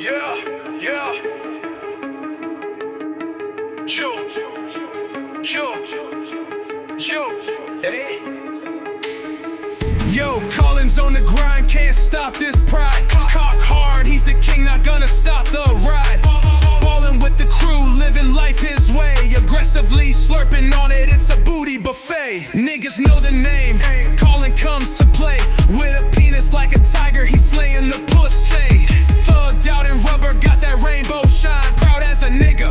Yeah, yeah. Yo, hey. Yo, Collins on the grind, can't stop this pride. Cock hard, he's the king, not gonna stop the ride. Ballin' with the crew, living life his way. Aggressively slurping on it, it's a booty buffet. Niggas know the name, Colin comes to play. With a penis like a tiger, he's slaying the pussy. Thugged out in rubber, got that rainbow shine. Proud as a nigga,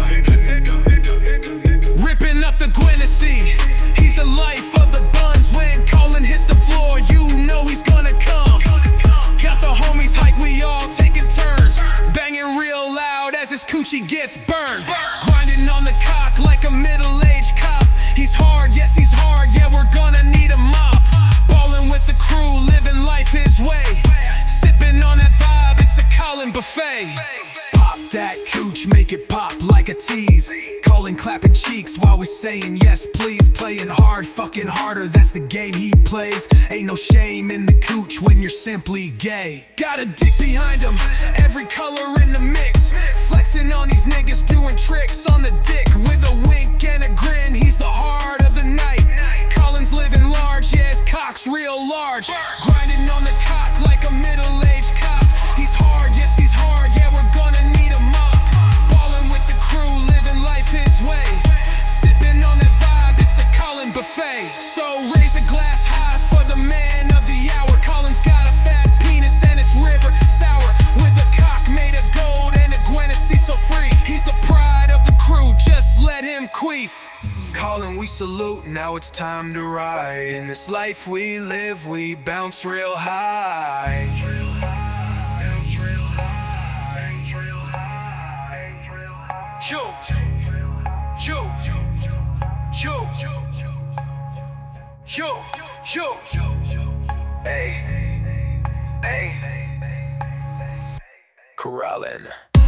ripping up the Guinnessy. He's the life of the buns. When Colin hits the floor, you know he's gonna come. Got the homies hype, we all taking turns, banging real loud as his coochie gets burned. Grinding on the cock like a middle-aged cop. He's hard, yes he's hard, yeah we're gonna need a mop. Ballin' with the crew, living life his way. Sipping on that vibe, it's a Colin buffet. Pop that cooch, make it pop like a tease. Colin clapping cheeks while we're saying yes please. Playing hard, fucking harder, that's the game he plays. Ain't no shame in the cooch when you're simply gay. Got a dick behind him, every color in the mix. Flexing on these niggas, doing tricks on the dick. With a wink and a grin, he's the heart of the night. Colin's living large, yeah his cock's real large. Grinding on the cock like a middle-aged cop. He's hard, yes he's hard, yeah we're gonna need a mop. Ballin' with the crew, living life his way. Sipping on that vibe, it's a Colin buffet. So raise a glass high for the man of the hour. Colin's got a fat penis and it's river sour. With a cock made of gold and a Guinnessy so free. He's the pride of the crew, just let him queef. Colin, we salute, now it's time to ride. In this life we live, we bounce real high. Yo, hey, Corrallin'.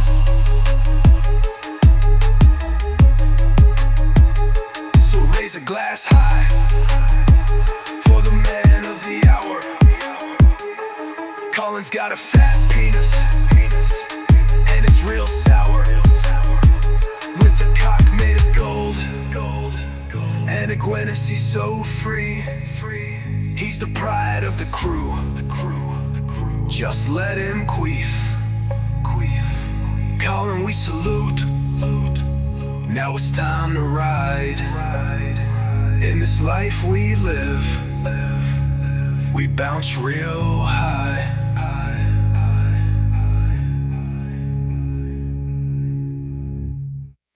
So raise a glass high for the man of the hour. Colin's got a fat penis and it's real sour. With a cock made of gold and a Guinnessy so free. He's the pride of the crew, just let him queef. Colin, we salute, now it's time to ride. In this life we live, we bounce real high.